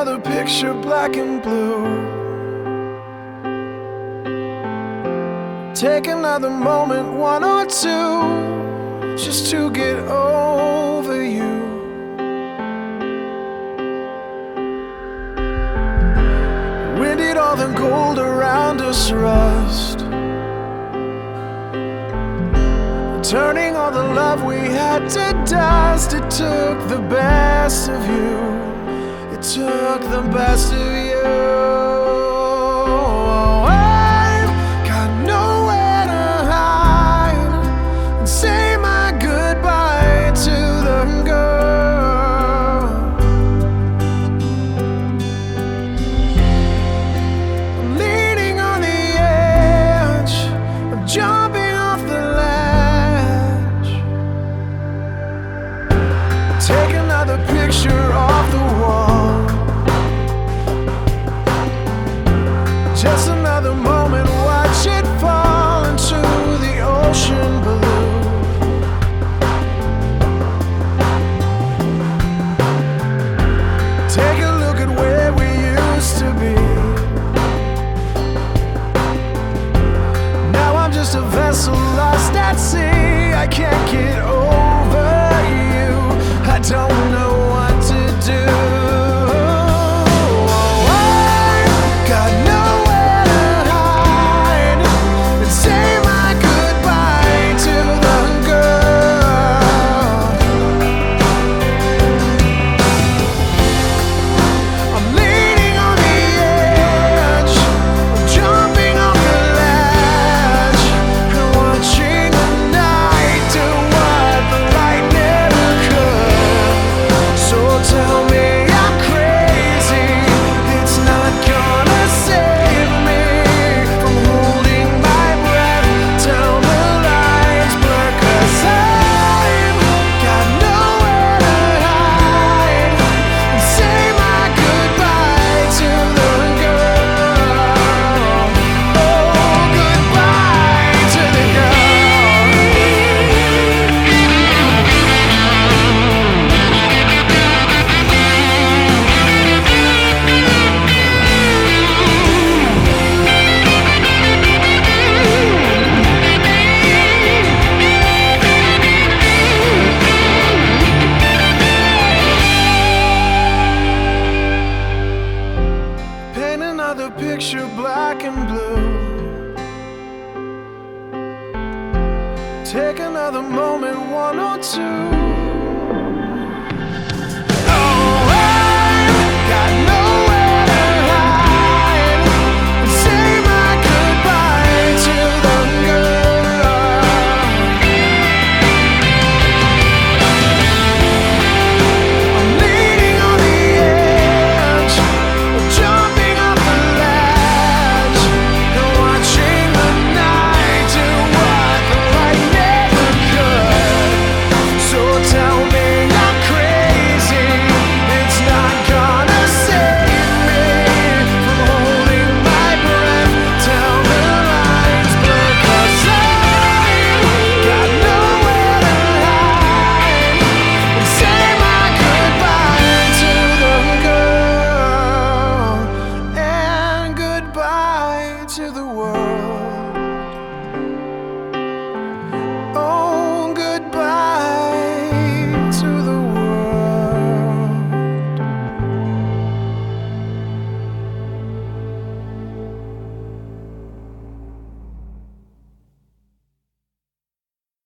another picture, black and blue. Take another moment, one or two, just to get over you. When did all the gold around us rust? Turning all the love we had to dust. It took the best of you. It took the best of you. I've got nowhere to hide and say my goodbye to the girl. I'm leaning on the edge of jumping off the ledge. Take another picture off the wall. Just another moment, watch it fall into the ocean blue. Take a look at where we used to be. Now I'm just a vessel lost at sea. I can't get over you. I don't know what to do. Another picture, black and blue. Take another moment, one or two. Oh, I've got nowhere to hide and say my goodbye to the girl. I'm leaning on the edge of jumping off the ledge and watching the night do what the light never could. So tell me I'm crazy. It's not gonna save me from holding my breath. Tell the lines blur, 'cause I've got nowhere to hide and say my goodbye to the girl and goodbye to the world.